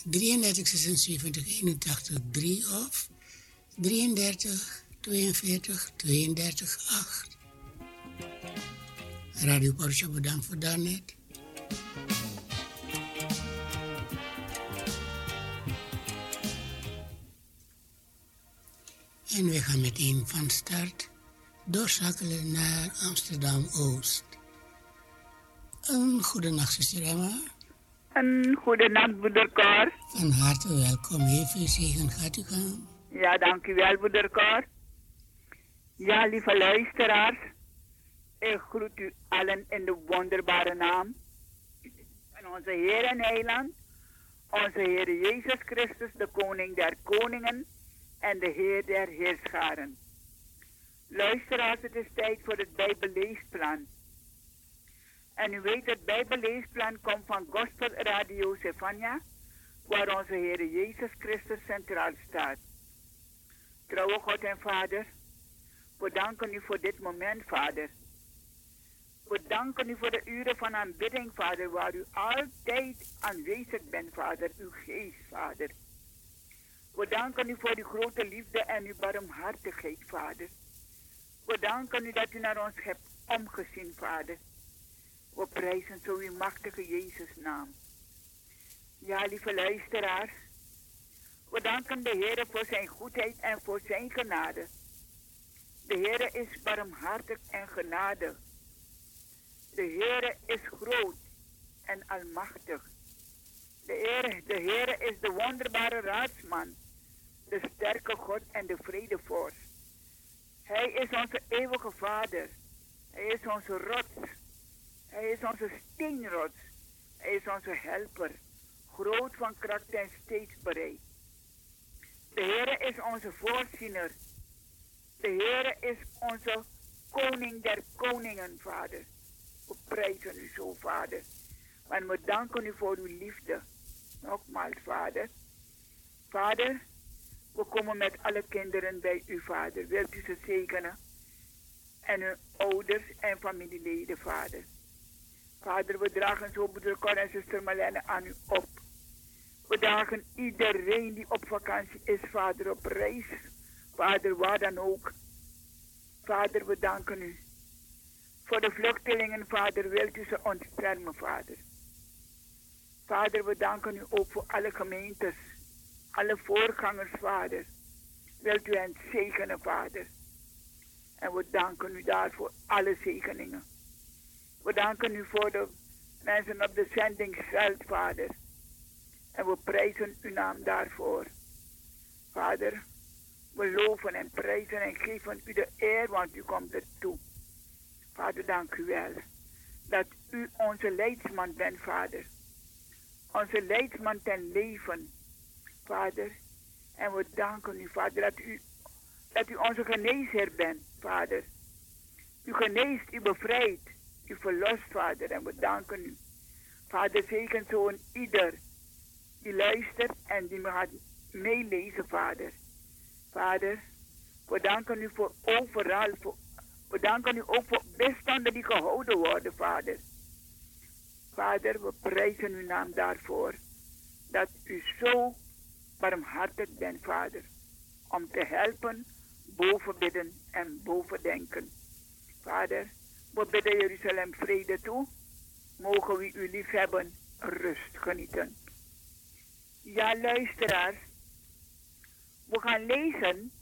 33 76 81 3 of 33 42 32 8. Radio Porsche, bedankt voor daarnet. En we gaan meteen van start doorschakelen naar Amsterdam-Oost. Een goede nacht, zuster Emma. Een goede nacht, broeder Cor. Van harte welkom. Heel veel zegen gaat u gaan. Ja, dank u wel, broeder Cor. Ja, lieve luisteraars. Ik groet u allen in de wonderbare naam van onze Heer en Heiland, onze Heer Jezus Christus, de Koning der Koningen en de Heer der Heerscharen. Luisteraars, het is tijd voor het Bijbelleesplan. En u weet, het Bijbelleesplan komt van Gospel Radio Stefania, waar onze Heer Jezus Christus centraal staat. Trouwe God en Vader, we danken u voor dit moment, Vader. We danken u voor de uren van aanbidding, Vader, waar u altijd aanwezig bent, Vader, uw geest, Vader. We danken u voor uw grote liefde en uw barmhartigheid, Vader. We danken u dat u naar ons hebt omgezien, Vader. We prijzen zo uw machtige Jezus' naam. Ja, lieve luisteraars, we danken de Heer voor zijn goedheid en voor zijn genade. De Heer is barmhartig en genadig. De Heer is groot en almachtig. De Heer is de wonderbare raadsman, de sterke God en de vredevorst. Hij is onze eeuwige Vader. Hij is onze rots. Hij is onze steenrots. Hij is onze helper, groot van kracht en steeds bereid. De Heer is onze voorziener. De Heer is onze koning der koningen, Vader. We prijzen u zo, Vader. En we danken u voor uw liefde. Nogmaals, Vader. Vader, we komen met alle kinderen bij u, Vader. Wilt u ze zegenen? En hun ouders en familieleden, Vader. Vader, we dragen zo broeder Cor en zuster Marlene aan u op. We dragen iedereen die op vakantie is, Vader, op reis. Vader, waar dan ook. Vader, we danken u. Voor de vluchtelingen, Vader, wilt u ze ontfermen, Vader. Vader, we danken u ook voor alle gemeentes, alle voorgangers, Vader. Wilt u hen zegenen, Vader. En we danken u daarvoor alle zegeningen. We danken u voor de mensen op de zendingsveld, Vader. En we prijzen uw naam daarvoor. Vader, we loven en prijzen en geven u de eer, want u komt er toe. Vader, dank u wel. Dat u onze leidsman bent, Vader. Onze leidsman ten leven, Vader. En we danken u, Vader, dat u onze geneesheer bent, Vader. U geneest, u bevrijdt, u verlost, Vader. En we danken u. Vader, zegen zo een ieder die luistert en die gaat meelezen, Vader. Vader, we danken u voor overal. We danken u ook voor bestanden die gehouden worden, Vader. Vader, we prijzen uw naam daarvoor. Dat u zo barmhartig bent, Vader. Om te helpen, boven bidden en boven denken. Vader, we bidden Jeruzalem vrede toe. Mogen we u lief hebben, rust genieten. Ja, luisteraars. We gaan lezen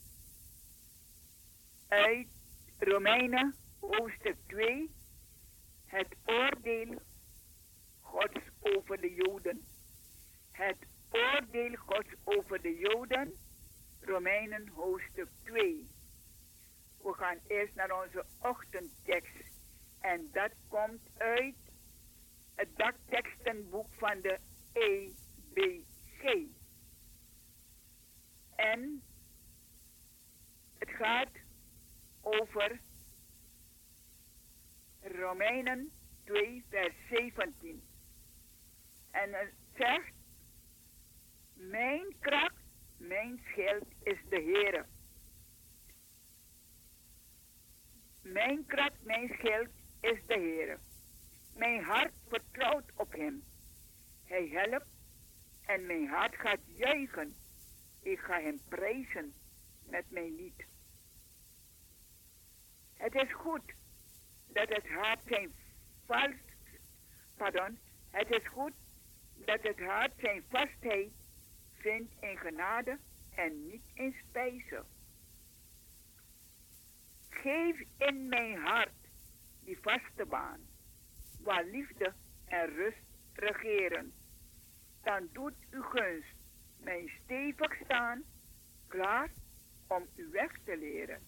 uit Romeinen, hoofdstuk 2. Het oordeel Gods over de Joden. Het oordeel Gods over de Joden. Romeinen, hoofdstuk 2. We gaan eerst naar onze ochtendtekst. En dat komt uit het dagtekstenboek van de EBG. En het gaat over Romeinen 2, vers 17. En het zegt, mijn kracht, mijn schild is de Heere. Mijn kracht, mijn schild is de Heere. Mijn hart vertrouwt op hem. Hij helpt En mijn hart gaat juichen. Ik ga hem prijzen met mijn lied. Het is goed dat het hart Het is goed dat het hart zijn vastheid vindt in genade en niet in spijzen. Geef in mijn hart die vaste baan, waar liefde en rust regeren. Dan doet uw gunst mij stevig staan, klaar om u weg te leren.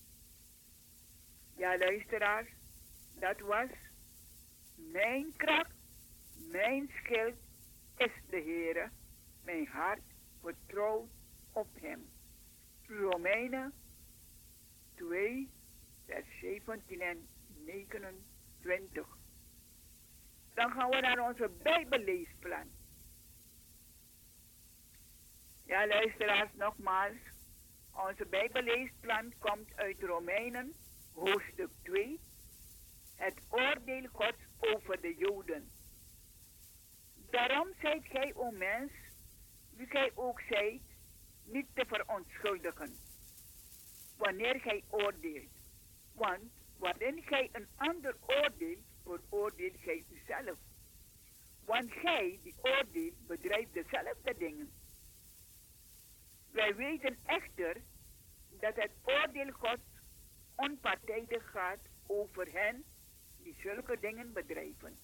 Ja, luisteraars, dat was mijn kracht, mijn schild is de Heere, mijn hart vertrouwt op hem. Romeinen 2, vers 17 en 29. Dan gaan we naar onze Bijbelleesplan. Ja, luisteraars, nogmaals. Onze Bijbelleesplan komt uit Romeinen, hoofdstuk 2. Het oordeel Gods over de Joden. Daarom zijt gij, o mens, wie gij ook zijt, niet te verontschuldigen, wanneer gij oordeelt. Want waarin gij een ander oordeelt, veroordeelt gij uzelf. Want gij, die oordeelt, bedrijft dezelfde dingen. Wij weten echter dat het oordeel Gods onpartijdig gaat over hen die zulke dingen bedrijven.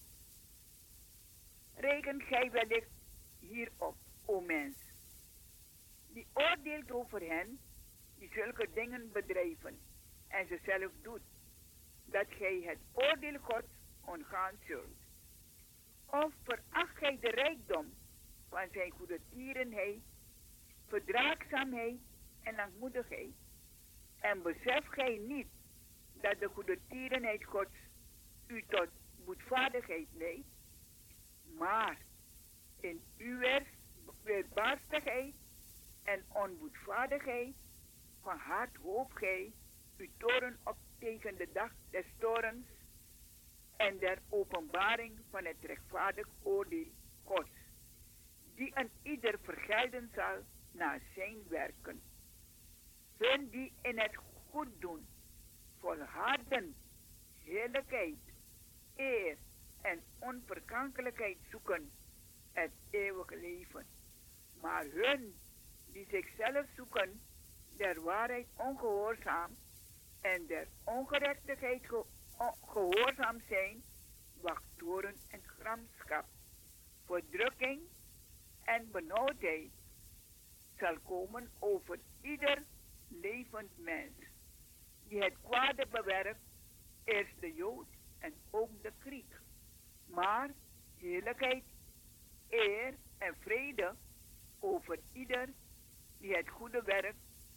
Reken gij wellicht hierop, o mens, die oordeelt over hen die zulke dingen bedrijven en ze zelf doet, dat gij het oordeel Gods ontgaan zult. Of veracht gij de rijkdom van zijn goede tierenheid, verdraagzaamheid en langmoedigheid, en beseft gij niet dat de goede tierenheid Gods u tot boetvaardigheid leidt, maar in uw weerbarstigheid en onboetvaardigheid van hart hoopt gij uw toren op tegen de dag des torens en der openbaring van het rechtvaardig oordeel Gods, die een ieder vergelden zal naar zijn werken. Hun die in het goed doen, volharden, heerlijkheid, eer en onvergankelijkheid zoeken, het eeuwige leven. Maar hun die zichzelf zoeken, der waarheid ongehoorzaam en der ongerechtigheid gehoorzaam zijn, wacht toorn en gramschap, verdrukking en benauwdheid zal komen over ieder levend mens, die het kwade bewerkt, eerst de Jood en ook de Griek. Maar heerlijkheid, eer en vrede over ieder die het goede werkt,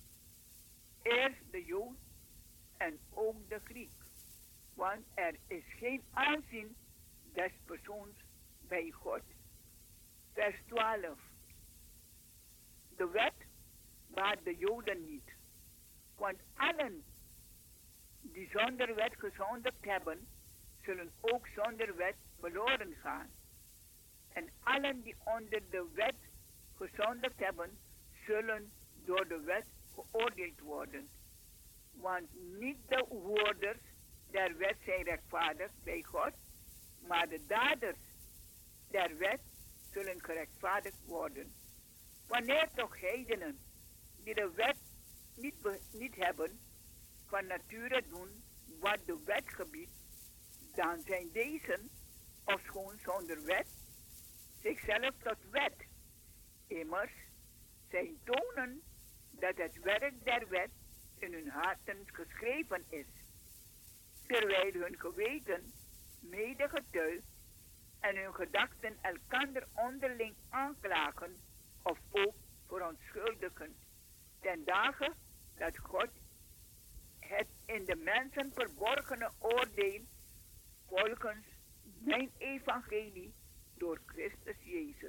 eerst de Jood en ook de Griek. Want er is geen aanzien des persoons bij God. Vers 12. De wet baat de Joden niet, want allen die zonder wet gezondigd hebben, zullen ook zonder wet verloren gaan. En allen die onder de wet gezondigd hebben, zullen door de wet geoordeeld worden. Want niet de hoorders der wet zijn rechtvaardig bij God, maar de daders der wet zullen gerechtvaardigd worden. Wanneer toch heidenen die de wet niet hebben, van nature doen wat de wet gebiedt, dan zijn deze, ofschoon zonder wet, zichzelf tot wet. Immers, zij tonen dat het werk der wet in hun harten geschreven is, terwijl hun geweten mede getuigt en hun gedachten elkander onderling aanklagen of ook verontschuldigen, ten dagen dat God het in de mensen verborgene oordeel volgens mijn evangelie door Christus Jezus.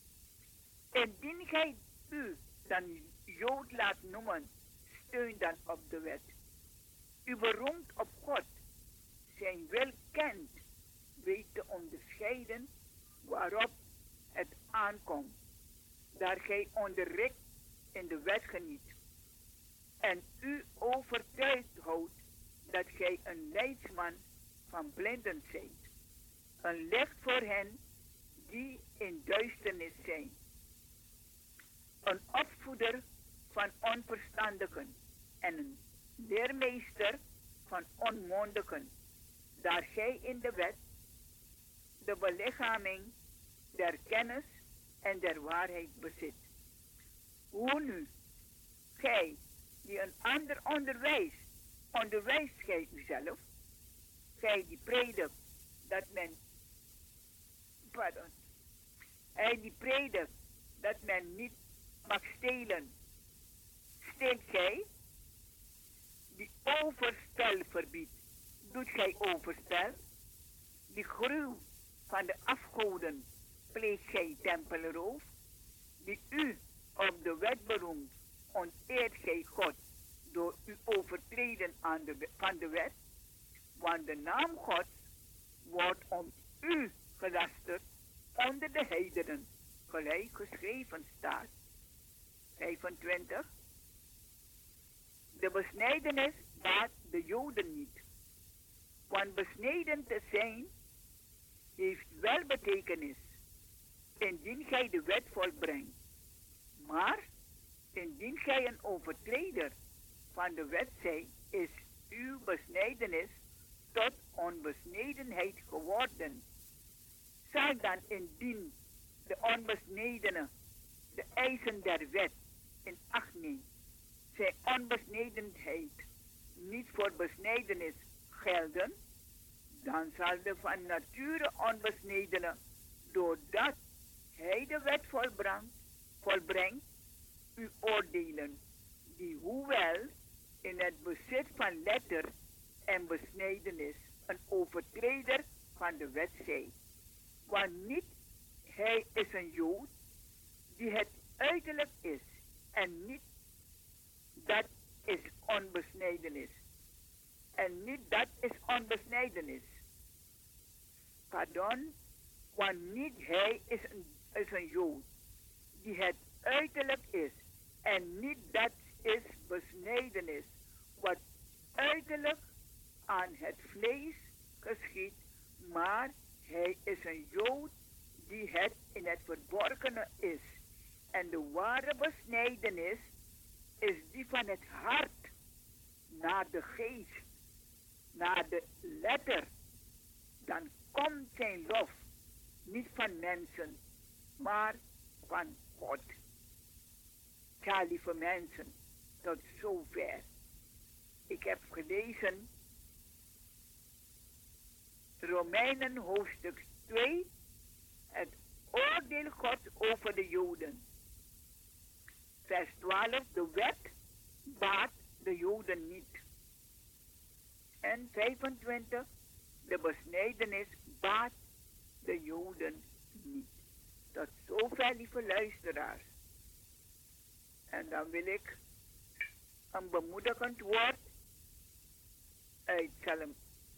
Indien gij u dan Jood laat noemen, steun dan op de wet. U beroemt op God, zijn wil kent, weet te onderscheiden waarop het aankomt, daar gij onderricht in de wet geniet en u overtuigd houdt dat gij een leidsman van blinden zijt, een licht voor hen die in duisternis zijn, een opvoeder van onverstandigen en een leermeester van onmondigen, daar gij in de wet de belichaming der kennis en der waarheid bezit. Hoe nu, gij die een ander onderwijst gij uzelf, gij die predikt dat men niet mag stelen, steelt gij, die overstel verbiedt, doet gij overstel, die gruw van de afgoden pleegt gij tempelroof, die u op de wet beroemt, onteert gij God door uw overtreden van de wet, want de naam Gods wordt om u gelasterd onder de heidenen, gelijk geschreven staat. 25. De besnijdenis baat de Joden niet, want besneden te zijn heeft wel betekenis, indien gij de wet volbrengt. Maar indien gij een overtreder van de wet zijt, is uw besnijdenis tot onbesnedenheid geworden. Zal dan indien de onbesnedene de eisen der wet in acht neemt, zijn onbesnedenheid niet voor besnijdenis gelden, dan zal de van nature onbesnedene, doordat hij de wet volbrengt, u oordelen, die hoewel in het bezit van letter en besnijdenis een overtreder van de wet zij. Want niet hij is een Jood die het uiterlijk is en niet dat is onbesnijdenis. En niet dat is onbesnijdenis. Pardon, want niet hij is een Jood die het uiterlijk is en niet dat is besnijdenis. Wat uiterlijk aan het vlees geschiet, maar hij is een Jood die het in het verborgene is. En de ware besnijdenis is die van het hart naar de geest, naar de letter. Dan komt zijn lof niet van mensen, maar van God. Ja, lieve mensen, tot zover. Ik heb gelezen Romeinen hoofdstuk 2, het oordeel God over de Joden. Vers 12, de wet baat de Joden niet. En 25, de besnijdenis baat de Joden niet. Tot zover, lieve luisteraars. En dan wil ik een bemoedigend woord uit Psalm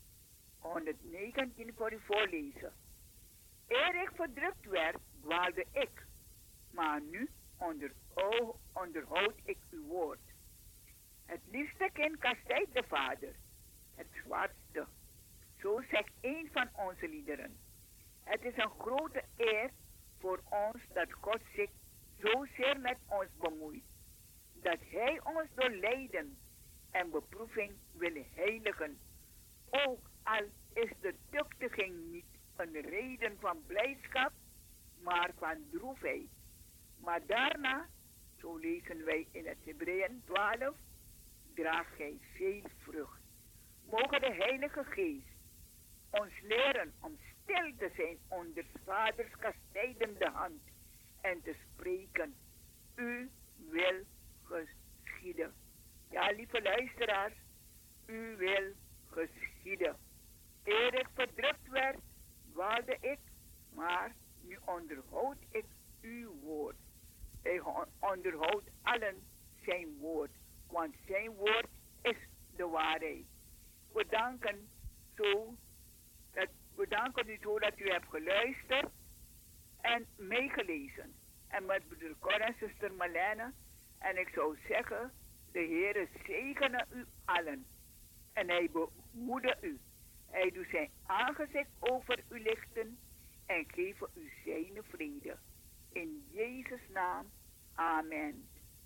119 voor u voorlezen. Eer ik verdrukt werd, dwaalde ik, maar nu onderhoud ik uw woord. Het liefste kind kastijdt de vader, het zwaarste. Zo zegt een van onze liederen. Het is een grote eer voor ons dat God zich zozeer met ons bemoeit, dat hij ons door lijden en beproeving wil heiligen. Ook al is de tuchtiging niet een reden van blijdschap, maar van droefheid. Maar daarna, zo lezen wij in het Hebreeën 12, draagt gij veel vrucht. Mogen de Heilige Geest ons leren om stil te zijn onder vaders kastijdende hand en te spreken, u wil geschieden. Ja, lieve luisteraars, u wil geschieden. Eer ik verdrukt werd, dwaalde ik, maar nu onderhoud ik uw woord. Hij onderhoudt allen zijn woord, want zijn woord is de waarheid. We danken u zo dat u hebt geluisterd en meegelezen. En met broeder Cor en zuster Marlene. En ik zou zeggen, de Heer zegene u allen. En hij behoede u. Hij doet zijn aangezicht over u lichten en geeft u zijn vrede. In Jezus' naam. Amen.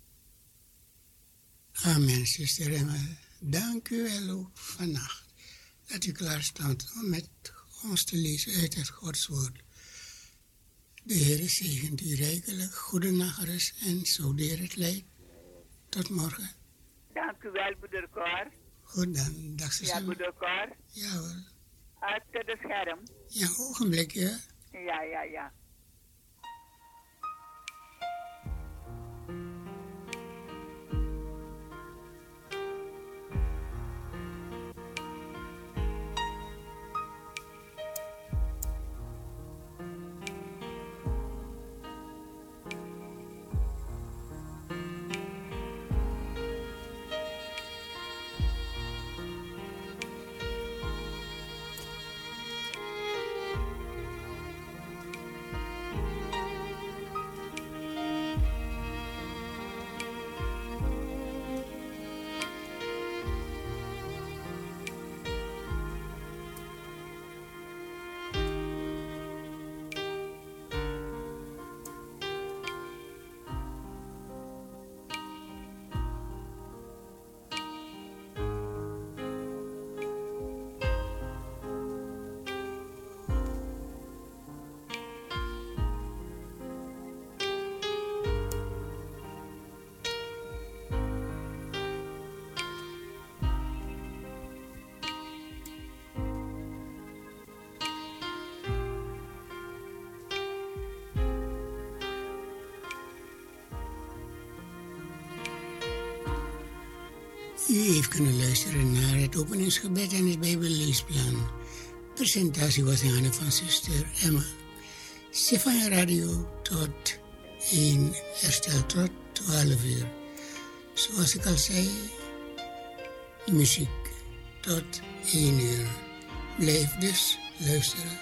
Amen, zuster Emma. Dank u wel ook vannacht dat u klaar staat om met ons te lezen uit het Godswoord. De Heer zegent u rijkelijk, goede nachtrust en zo de Heer het leidt. Tot morgen. Dank u wel, broeder Cor. Goed dan, dag zuster. Ja, broeder Cor. Ja hoor. Achter de scherm. Ja, ogenblikje. Ja. U heeft kunnen luisteren naar het openingsgebed en het Bijbelleesplan. Presentatie was in handen van zuster Emma. Stefania Radio tot 1, herstel tot 12 uur. Zoals ik al zei, muziek tot 1 uur. Blijf dus luisteren.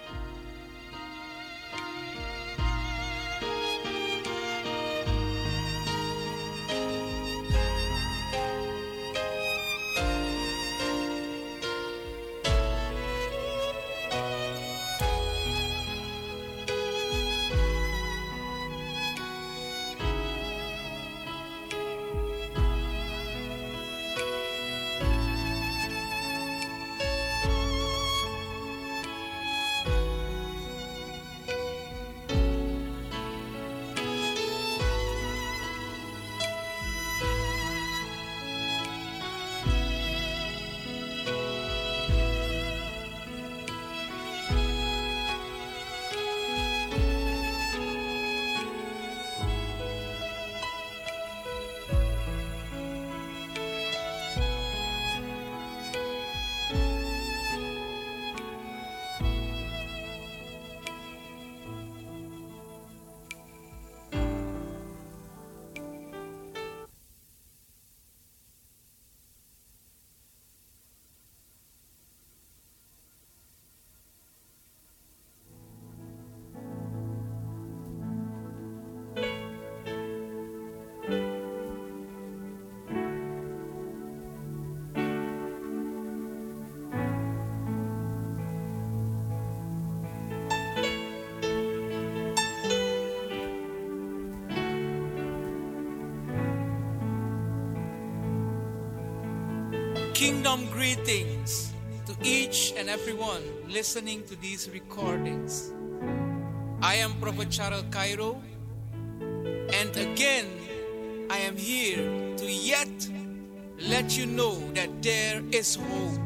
Kingdom greetings to each and everyone listening to these recordings. I am Prophet Charles Cairo, and again I am here to yet let you know that there is hope.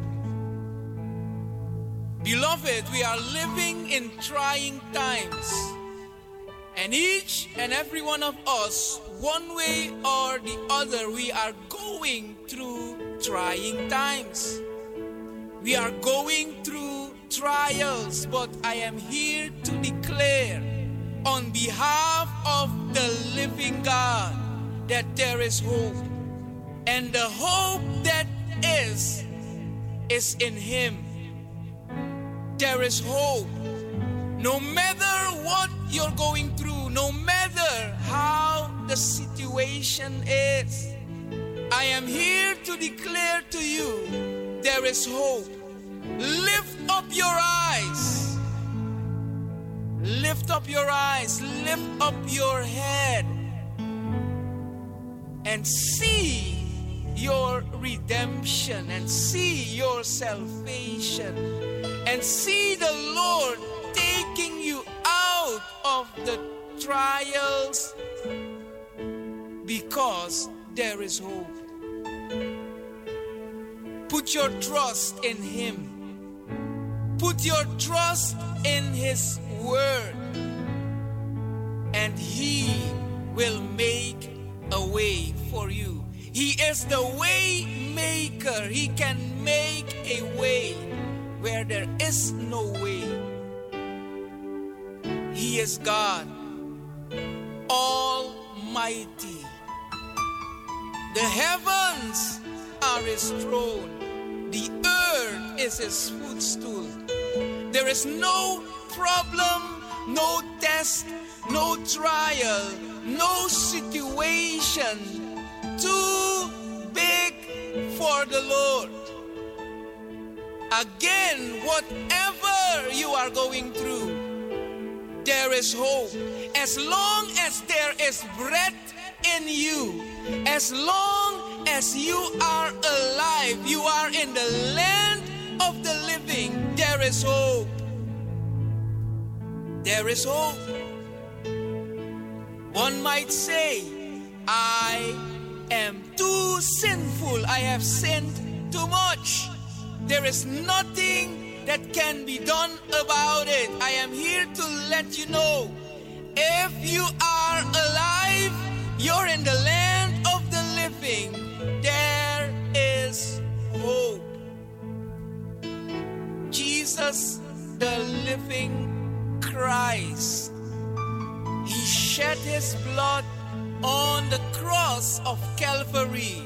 Beloved, we are living in trying times, and each and every one of us, one way or the other, we are going through trying times. We are going through trials, but I am here to declare on behalf of the living God that there is hope. And the hope that is in Him. There is hope. No matter what you're going through, no matter the situation is, I am here to declare to you, there is hope. Lift up your eyes. Lift up your eyes. Lift up your head. And see your redemption. And see your salvation. And see the Lord taking you out of the trials, because there is hope. Put your trust in Him. Put your trust in His word, and He will make a way for you. He is the way maker. He can make a way where there is no way. He is God Almighty. The heavens are His throne. The earth is His footstool. There is no problem, no test, no trial, no situation too big for the Lord. Again, whatever you are going through, there is hope. As long as there is breath in you, as long as you are alive, you are in the land of the living, there is hope. There is hope. One might say, I am too sinful. I have sinned too much. There is nothing that can be done about it. I am here to let you know, if you are alive, you're in the land of the living, there is hope. Jesus, the living Christ, He shed His blood on the cross of Calvary.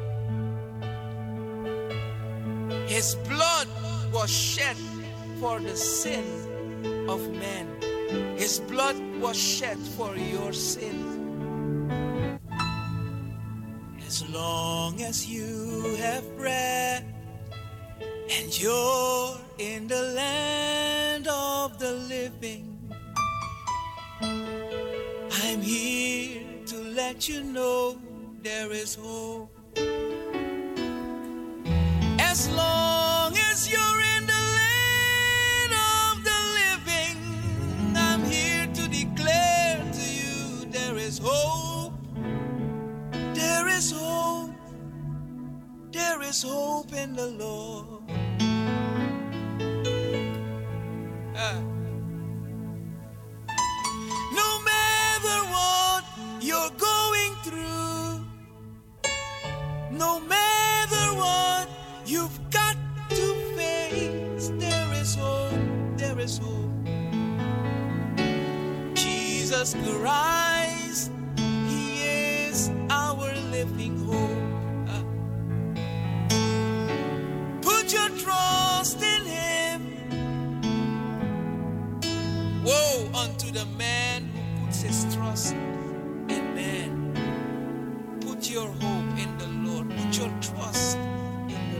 His blood was shed for the sin of man. His blood was shed for your sin. As long as you have breath and you're in the land of the living, I'm here to let you know there is hope. As long as you're in the land of the living, I'm here to declare to you there is hope. There is hope. There is hope in the Lord. No matter what you're going through, no matter what you've got to face, there is hope. There is hope. Jesus Christ, He is our living hope. Put your trust in Him. Woe unto the man who puts his trust in man. Put your hope in the Lord. Put your trust in the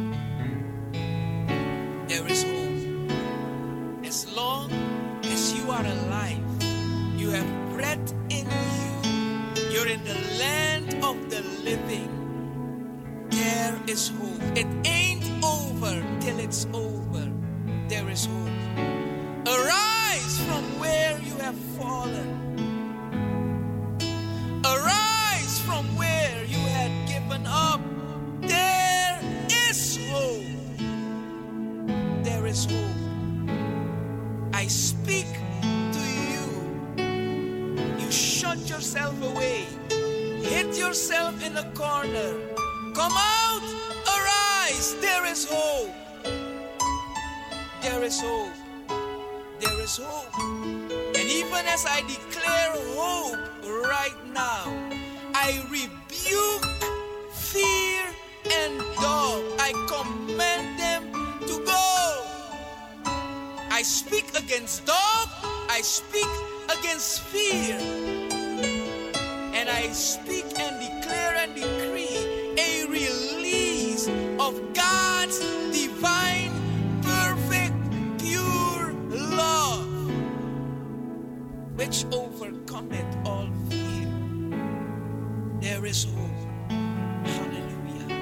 Lord. There is hope. As long as you are alive, you have breath in you, you're in the land of the living, there is hope. It ain't over till it's over. There is hope. Arise from where you have fallen. Arise from where you had given up. There is hope. There is hope. I speak to you. You shut yourself away. Hit yourself in a corner. Come out. Arise. There is hope. There is hope. There is hope. And even as I declare hope right now, I rebuke fear and doubt. I command them to go. I speak against doubt. I speak against fear. And I I speak and declare and decree a release of God's divine, perfect, pure love, which overcometh all fear. There is hope. Hallelujah.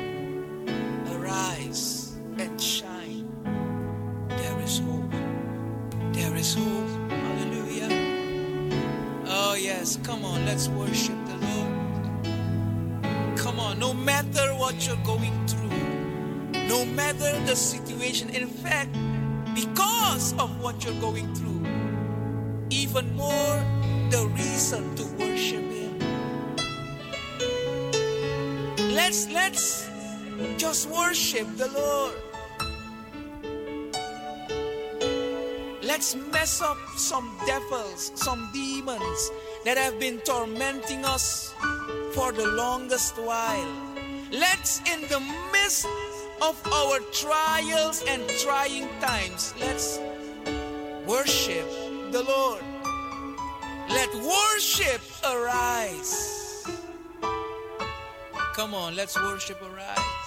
Arise and shine. There is hope. There is hope. Hallelujah. Oh yes, come on, let's worship the Lord. Come on, no matter what you're going through, no matter the situation, in fact, because of what you're going through, even more the reason to worship Him. Let's just worship the Lord. Let's mess up some devils, some demons that have been tormenting us for the longest while. Let's, in the midst of our trials and trying times, let's worship the Lord. Let worship arise. Come on, let's worship arise.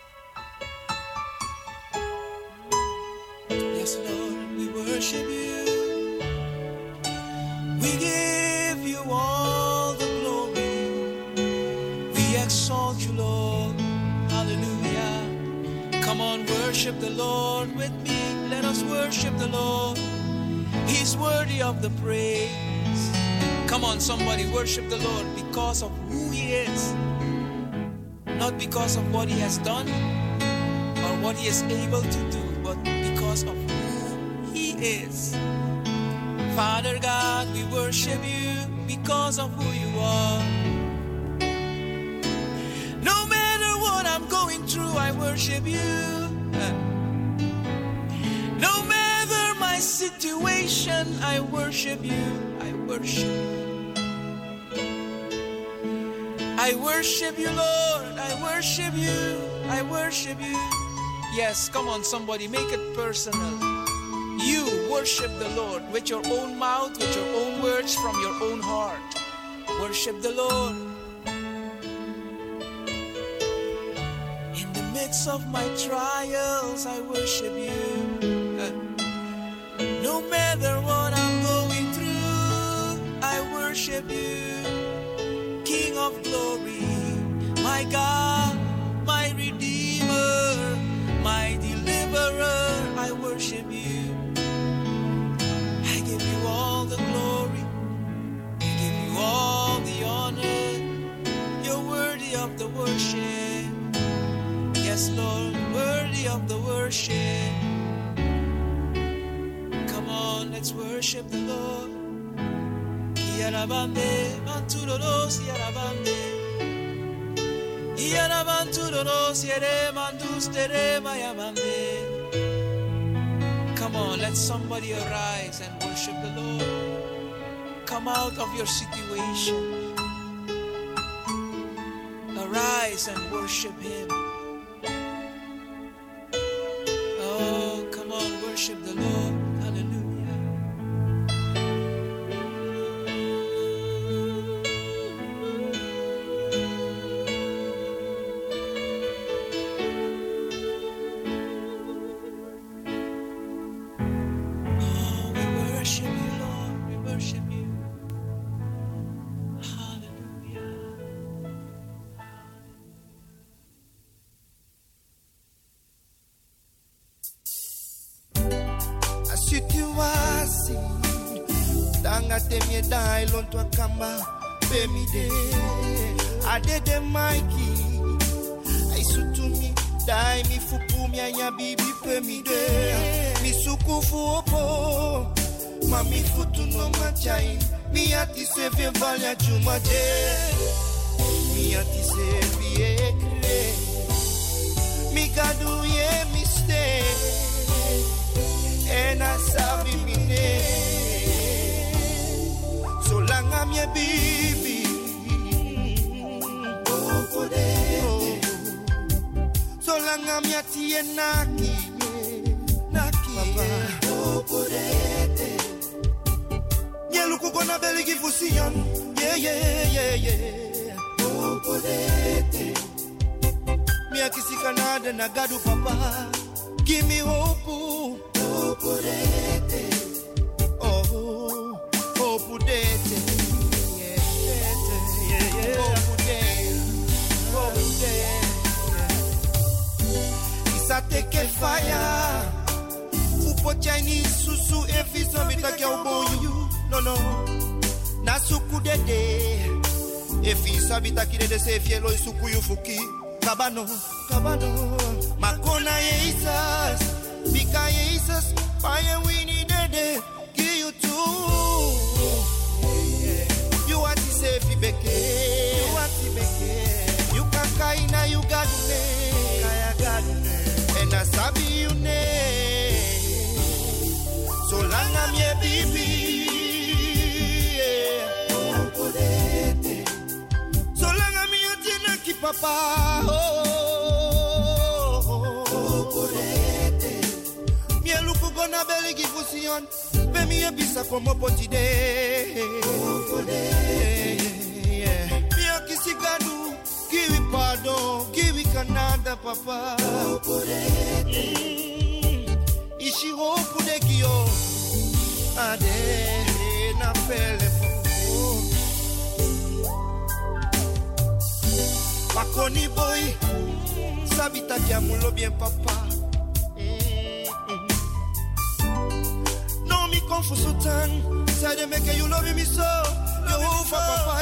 Yes, Lord, we worship you. We give you all the glory. We exalt you, Lord. Hallelujah. Come on, worship the Lord with me. Let us worship the Lord. He's worthy of the praise. Come on, somebody, worship the Lord because of who He is. Not because of what He has done or what He is able to do, but because of who He is. Father God, we worship you because of who you are. No matter what I'm going through, I worship you. No matter my situation, I worship you. I worship you. I worship you, Lord. I worship you. I worship you. Yes, come on, somebody, make it personal. You worship the Lord with your own mouth, with your own words, from your own heart. Worship the Lord. In the midst of my trials, I worship you. No matter what I'm going through, I worship you. King of glory, my God, my Redeemer, my Deliverer, I worship you. I give you all the glory, I give you all the honor. You're worthy of the worship. Yes, Lord, worthy of the worship. Come on, let's worship the Lord. Yarabande, manturoros, yarabande. Yarabanturoros, yere mandus tere mayamande. Come on, let somebody arise and worship the Lord. Come out of your situation. Arise and worship Him. Oh, come on, worship the Lord. Temie dai lon tua kamba pemide adede maiki ai sutumi dai mi fupu mi anya bibi pemide mi sukufu opo mami futu no machai mi ati se ve valya jumade mi ati se biekre mi gadu ye mi stay and I sabi mine Solanga mia bibi Solanga mia tie naki Nye luku kona beligi fusiyan Yeah Mia kisi Canada na gadu papa. Give me hope. Oh, hope dete. Isa take fire. Upo Chinese susu efisa mitaki uboyu. No. Na suku dede. Efisa bitaki dede se fielo isuku yufuki. Kabano. Makona Jesus. Bika Jesus. Fire winnie dede. Give you two. You are the safe beke. You can kaina you got me. And I sabi you ne. So long I'm your baby. So long I'm your tenaki papa. Mie luku gona beli gifusion. Be mi ebisa como potide. Mie kisi gadu. Give it pardon. Give it Canada papa. Ishi hope de kio. Ade na fele. Makoni boy. Sabita kiamulo bien papa. No mi confuso tan. Say they make you love me so. You for papa.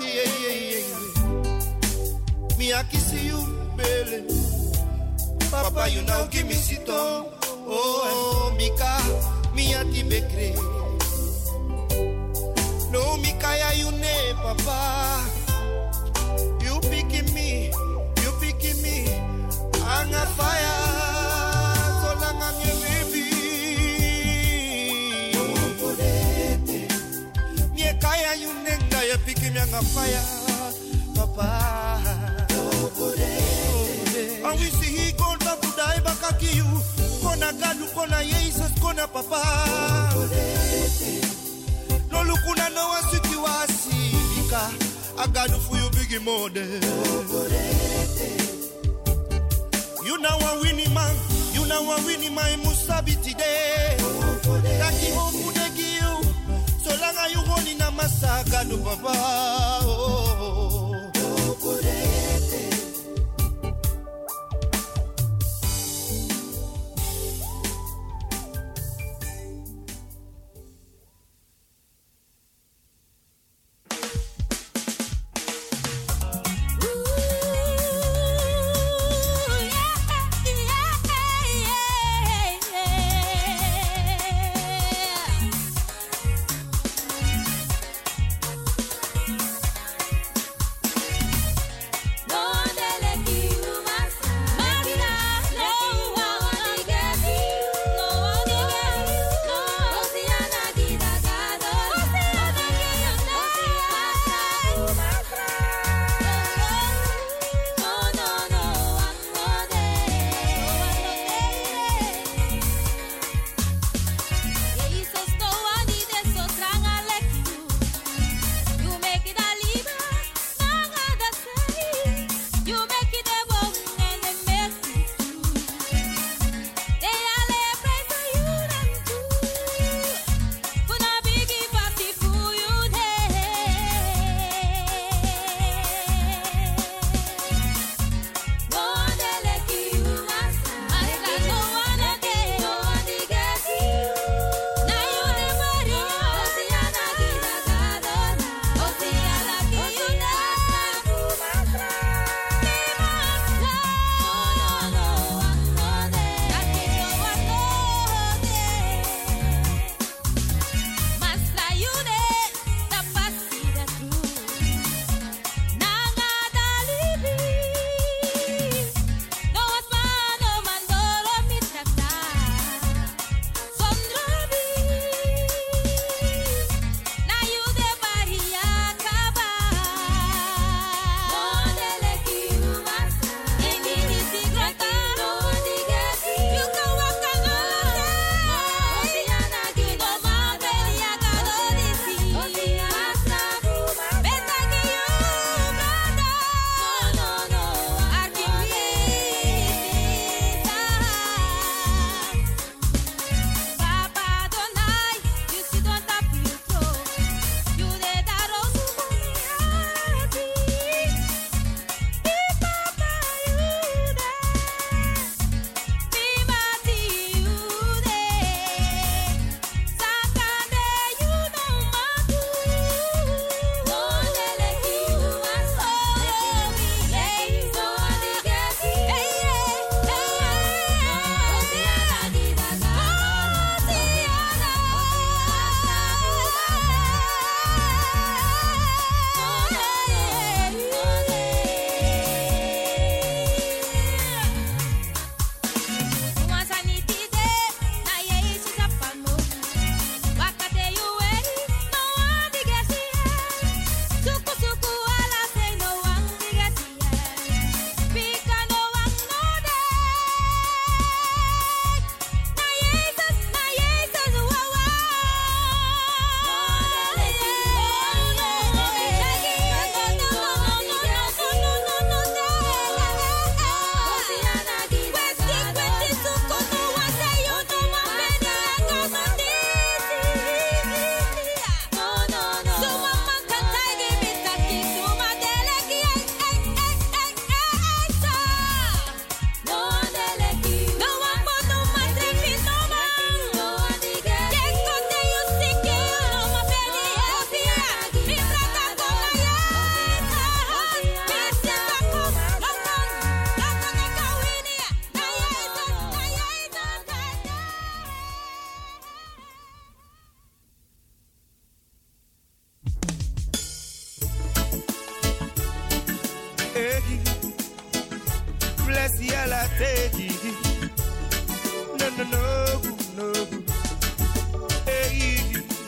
Me I kiss you belly. Papa you now give me sito. Oh Mika me a ti bekre. No Mika ya you ne papa. You picking me. I'm a fire. So long I'm your baby. Me kaya you nenga you picking me I'm a fire. Papa. And we see he go to die back at you. Kona gadu, kona Jesus, kona papa. No lukuna no wasuki wasi. Bika, I gadu for you big mode. You know a winning man. You know a winning man. Musabi today. Taki hope de give. So long as you holding a massa gadu papa. Bless you ala teji. No. Hey,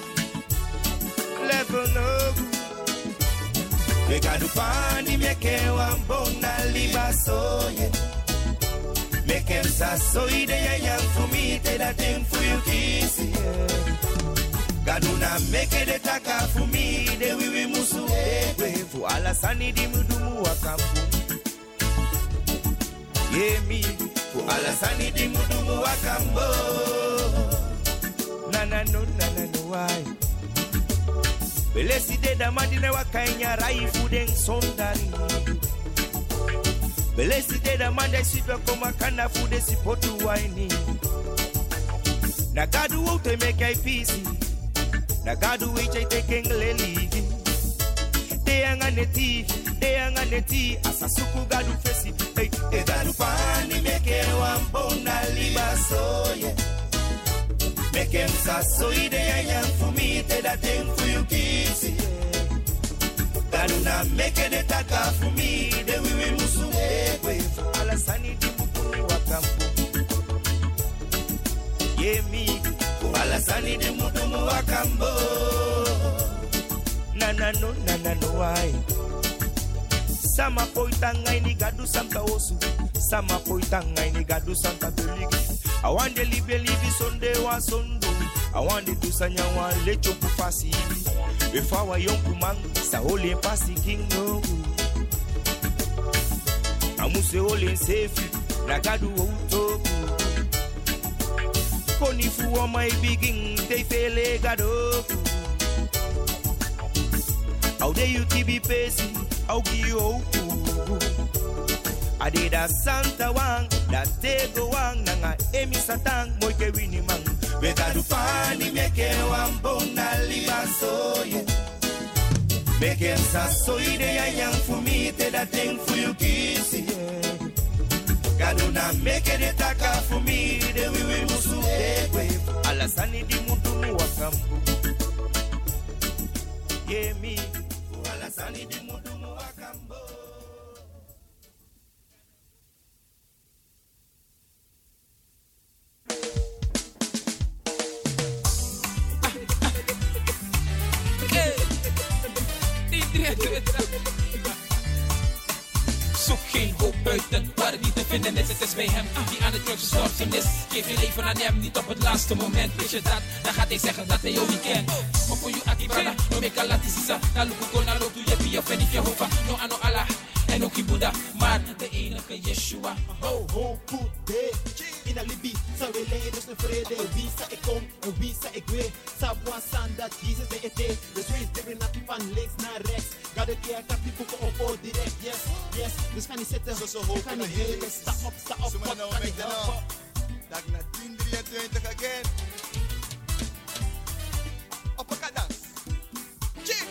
level no. We got to find him, make him one bone and leave us so yeah. Make him so he dey young for me, take that thing for you kiss yeah. Gaduna make it a taka for me, de we musu we for ala sani di mudumu wakambu. Yeah me, for ala sani di mudumu wakambu. Na no why? Belesi de da madine wakainya rai fuden sondari. Belesi de da mande sipe koma kana fude sipotu waini. Na gadu wote make I peace. Na gadu wiche taking leli. De anga neti asasuku gadu fesi. Hey, de gadu pani make wambona libaso yeah. Make him so he dey young for me, take that thing for you kiss yeah. Gaduna make it a taka for me, de we musu we ala sani di mukuni wakambu. Yeah me, ala sani di mudumu wakambu. Na no why? Sama poitanga ini gadu santa osu. Sama poitanga ini gadu santa beligi. I want to live Sunday one Sunday. I want to do sanya one let you pufasi. Before our young man, sa holy pasi king no. Amuse holy safe. Nagadu uto. Koni fu my begin. They fele gado. How dare you be pacing? How give you hope? I did a Santa Wang, that take go wang, nanga emi satang, moike wini mang. We got to find him, make him one bone, libaso, yeah. Make him so he dey young for me, take that thing for you kiss, yeah. Gaduna make it a taka for me, de we musu wave. Alasani di mudumu wakambu. Yeah me, alasani di mudumu wakambu. Zoek geen hoop buiten, waar het niet te vinden is, het is bij hem die aan het drugsgestorven is. Geef je leven aan hem, niet op het laatste moment. Weet je dat, dan gaat hij zeggen dat hij jou niet kent. Maar voor je akibana, no me kalatisisa. Na lukuko na lotu jepi, je vindt Jehovah. No ano Allah, en ook Buddha, maar de enige Yeshua. Ho, ho, pude, in a libi, sa wele, dus een vrede. Wie sa ik kom, en wie sa ik weet. Sabuan san dat Jesus de ete. Dus wees er naar van links naar rechts. Ga de keer, kan die boeken op direct, yes, yes. Dus ga niet zitten, ga niet helen. Sta op, wat kan niet helpen. Dat na 10:23 again. Op een kadans. Chip.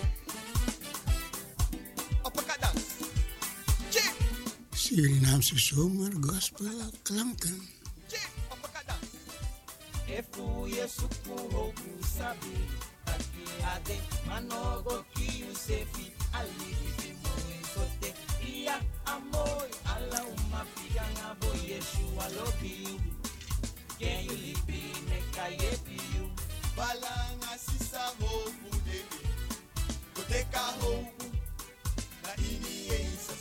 Op een kadans. Chip. Surinaamse zomer, gospel, klanken. Chip. Op een kadans. Efu yesuku hoku sabi. Taki ade manogo ki usefi. Ali mo sote. Iya amoy. Ala umapigang abo Yeshua lobi. Can you live in a kayepi? Balanga sisa hoku dele. Koteka hoku. Na ini Jesus.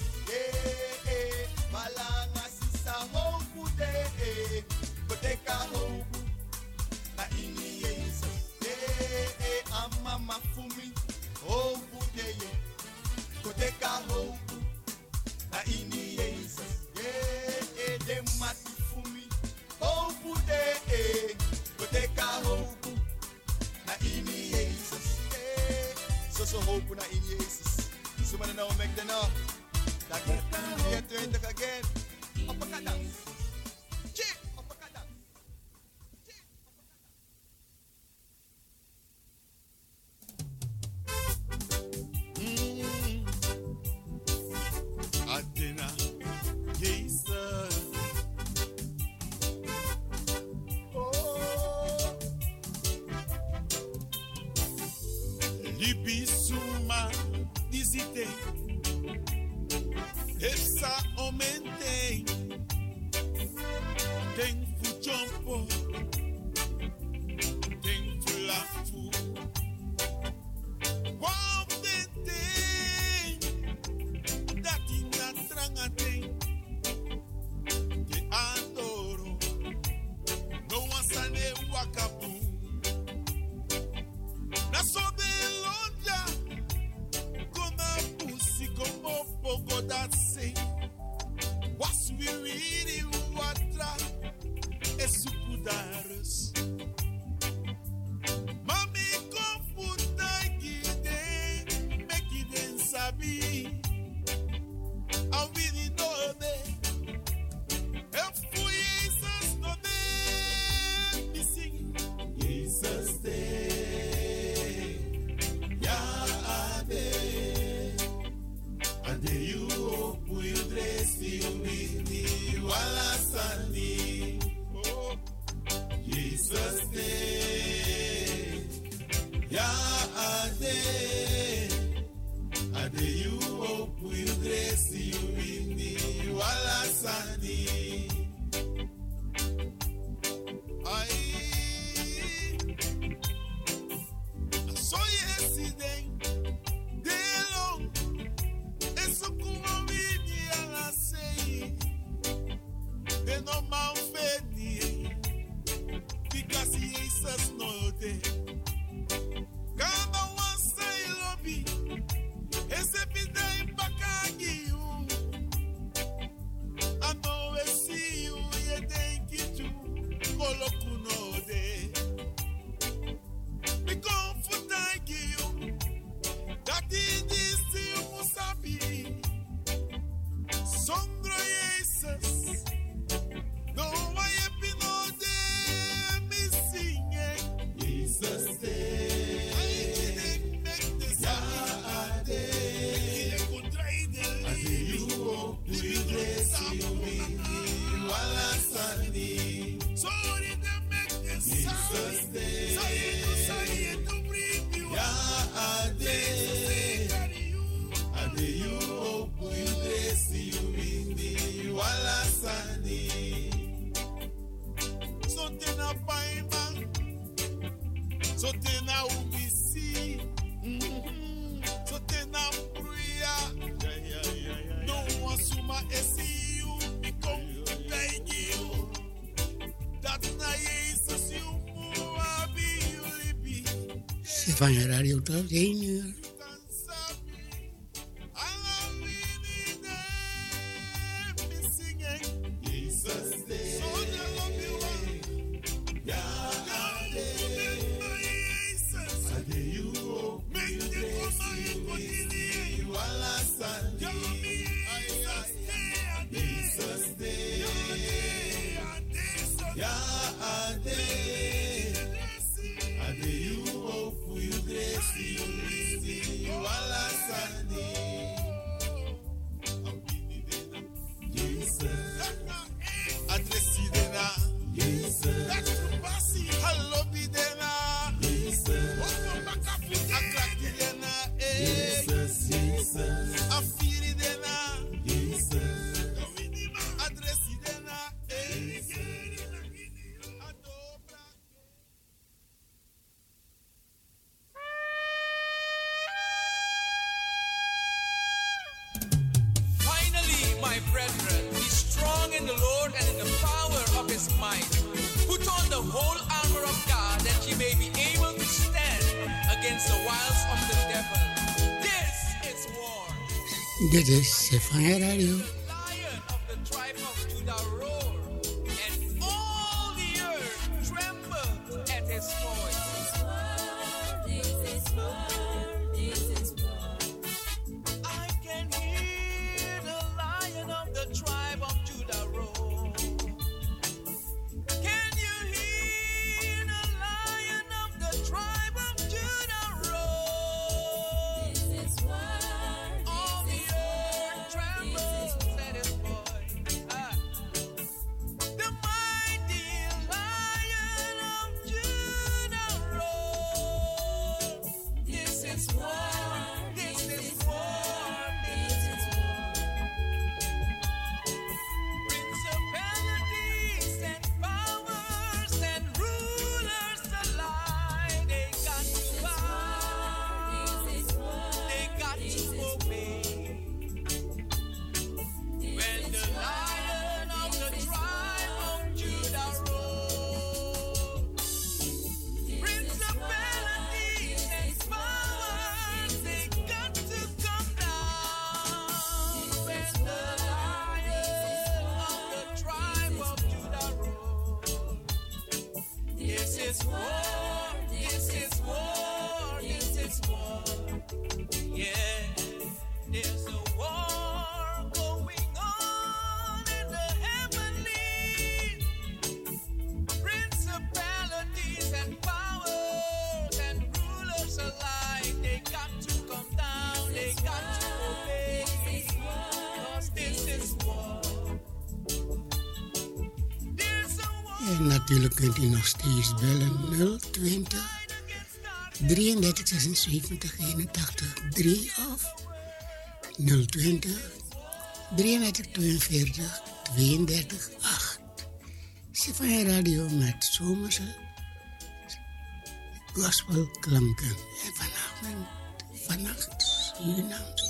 Balanga sisa hoku dele. Koteka hoku. Na ini Jesus. Amama fumi. Hoku dele. Koteka hoku. Na ini Jesus. De mati fumi. Hope de koteka hope na ini Jesus so hope na in Jesus so man now make the now that get 20 again up a cadence chip up a cadence Adena Jesus Libisuma disite Essa aumente Thankful jump up, thankful laugh too. One thing that in that strong thing, the andoro, no one sane wakabu. Na so de lonja, gonna pussy como pogo that say. Was we really watra esukudares. Mami konfuta gide, make it in sabi. I really know that. If Jesus no day, me sing Jesus day, Yahweh, and you will dress you mini wala sani. Oh, Jesus day, Yahweh, and you will dress you mini wala sani. So yesterday, day long, it's so cool me ala say, they no man feni, because Jesus no day. Kama one say lobby, except in the bakagi you. I know I see you, you think it too. Kolokuno day. Be comfort I give you. That is this you musabi. Sondro Jesus. No I have been all day missing it. Jesus day. I didn't make this day. And you will bless you wala sani. So did they make this Jesus day. So you say it to bring you day. And you will bless you wala sani. So then a paima, so then a umisi, so then a prayer. No one suma esi you become like you. That's not Jesus you be you libi. Stefania Radio tot 1 uur. My brethren, be strong in the Lord and in the power of his might. Put on the whole armor of God that ye may be able to stand against the wiles of the devil. This is war. Dit is Stefania Radio. The lion of the tribe of Judah roar, and all the earth tremble at his voice. This is war. I can hear the lion of the tribe of Judah roar. Can you hear the lion of the tribe of Judah roar? This is war. All the earth trembles is war, this is war, this is war. Yeah, there's a war going on in the heavenlies. Principalities and powers and rulers alike, they got to come down, they got to obey. Cause this is war. En natuurlijk kunt u nog steeds bellen 020 33 76 81 3 of 020 33 42 32 8. Sifai Radio met zomerse gospelklanken. En vannacht Surinaams.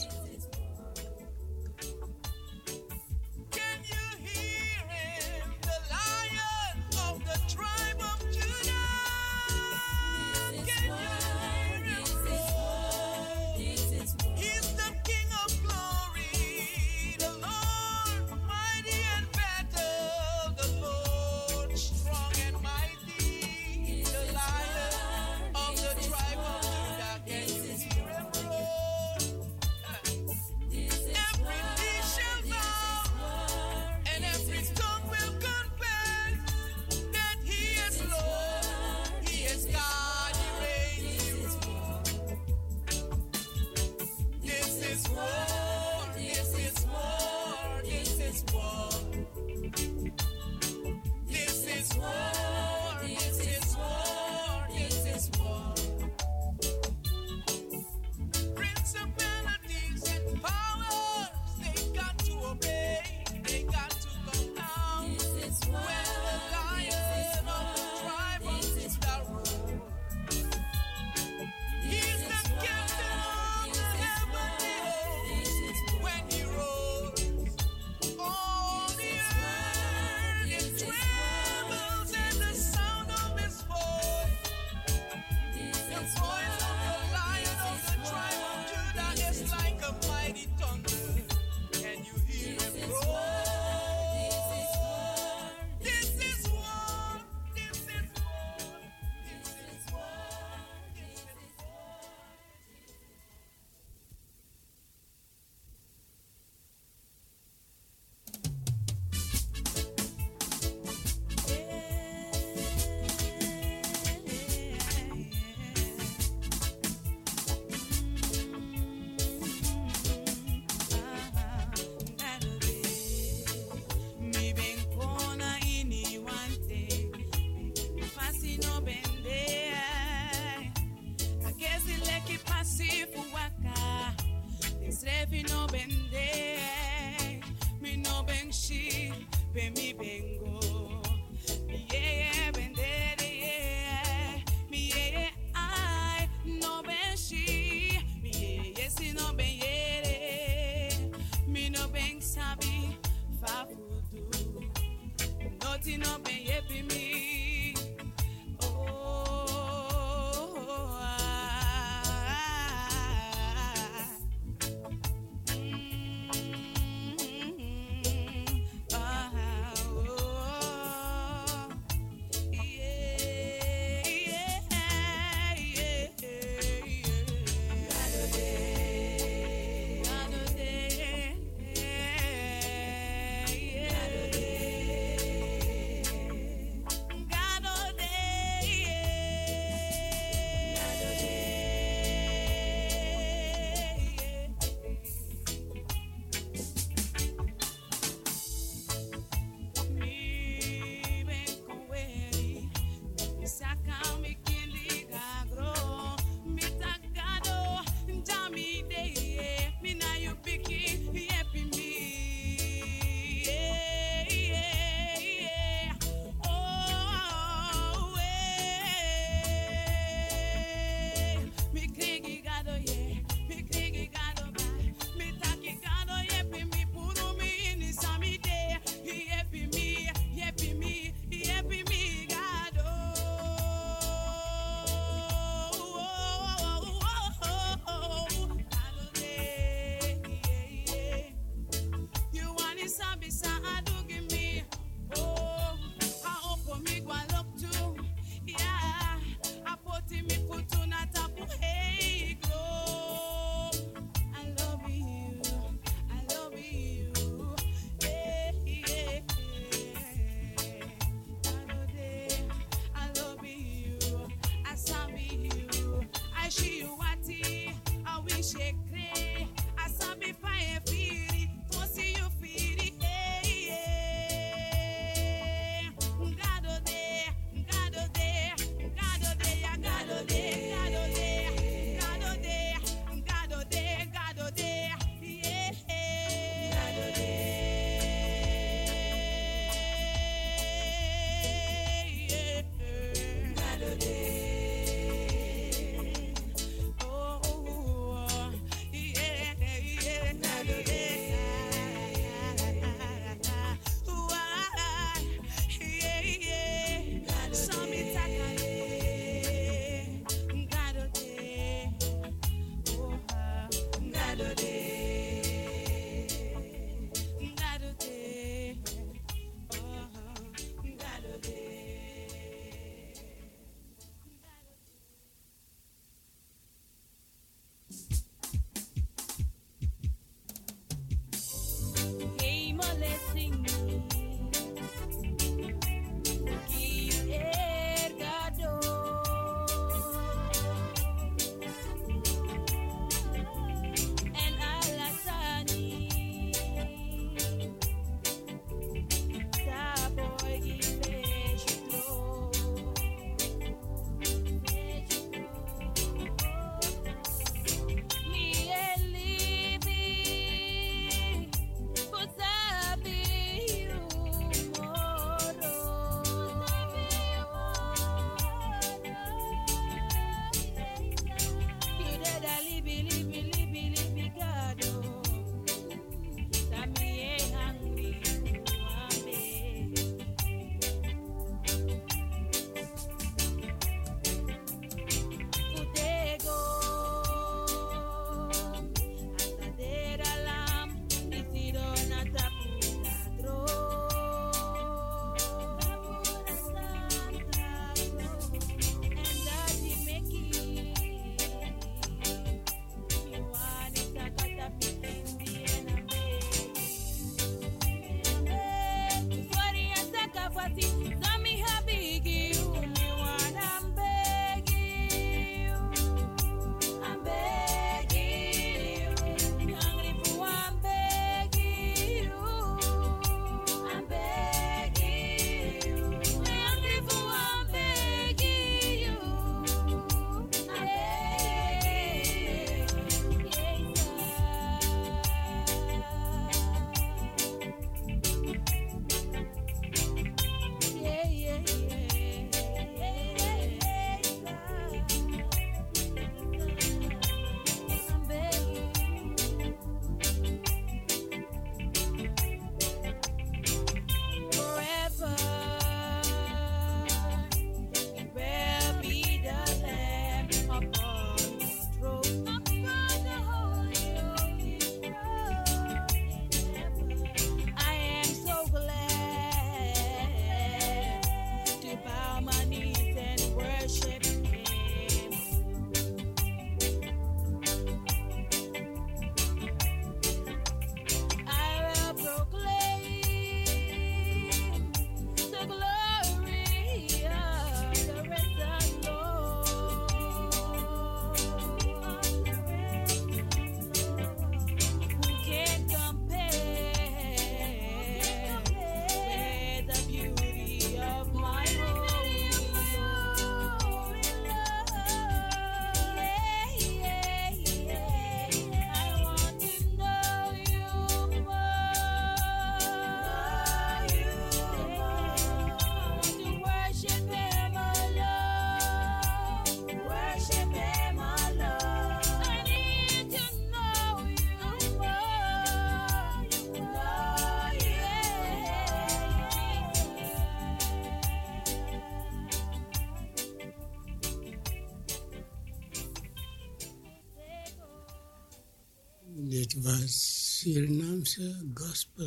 Dit was Surinaamse gospel.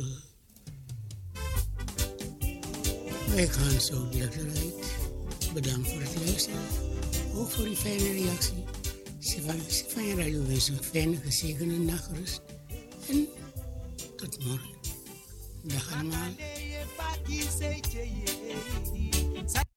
Wij gaan zo lekker uit. Bedankt voor het luisteren. Ook voor die fijne reactie. Stefania Radio wens een fijne, gezegende nachtrust. En tot morgen. Dag allemaal.